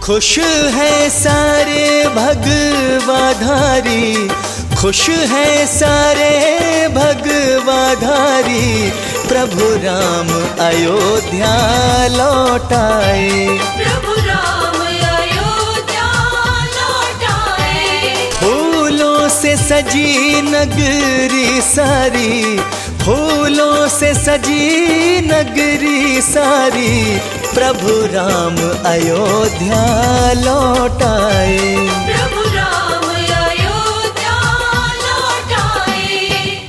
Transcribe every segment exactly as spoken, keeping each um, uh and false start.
खुश है सारे भगवाधारी, खुश है सारे भगवाधारी, प्रभु राम अयोध्या लौट आए। प्रभु राम अयोध्या लौट आए। फूलों से सजी नगरी सारी, फूलों से सजी नगरी सारी, प्रभु राम अयोध्या लौट आए। प्रभु राम अयोध्या लौट आए।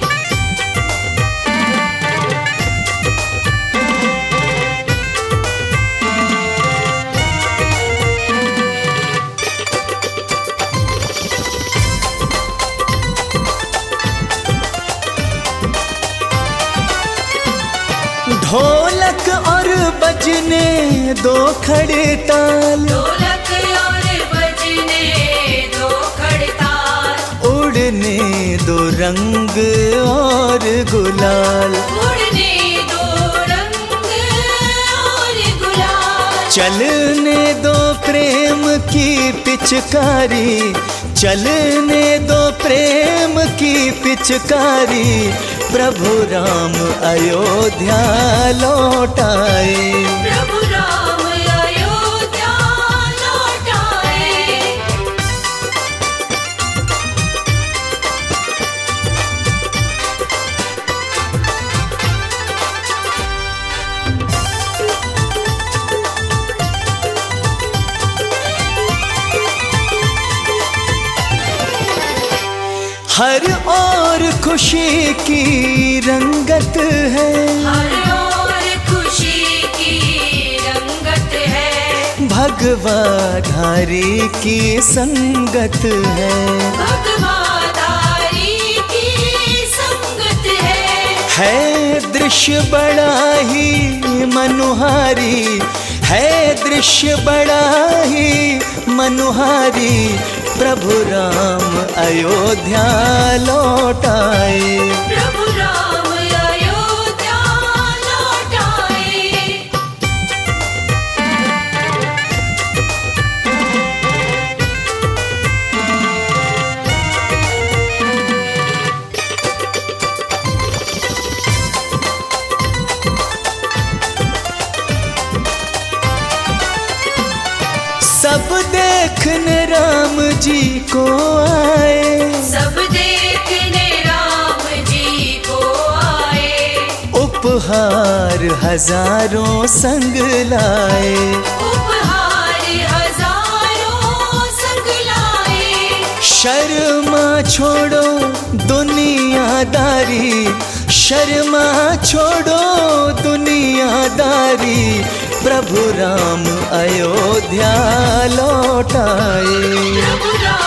ढोलक और बजने दो खड़े ताल, ढोलक और बजने दो खड़ताल, उड़ने दो रंग और गुलाल, उड़ने दो रंग और गुलाल, चलने दो प्रेम की पिचकारी, चलने दो प्रेम की पिचकारी, प्रभु राम अयोध्या लौट आए। प्रभु राम अयोध्या लौट आए। हर ओर खुशी की रंगत है, हर ओर खुशी की रंगत है, भगवाधारी की संगत है, भगवाधारी की संगत है, है दृश्य बड़ा ही मनुहारी, है दृश्य बड़ा ही मनुहारी, प्रभु राम अयोध्या लौट आए। प्रभु राम अयोध्या लौट आए। सब देखने राम जी को आए, सब देखने राम जी को आए, उपहार हजारों संग लाए, उपहार हजारों संग लाए, शर्मा छोड़ो दुनियादारी, शर्मा छोड़ो दुनियादारी, प्रभु राम अयोध्या लौट आए। प्रभु राम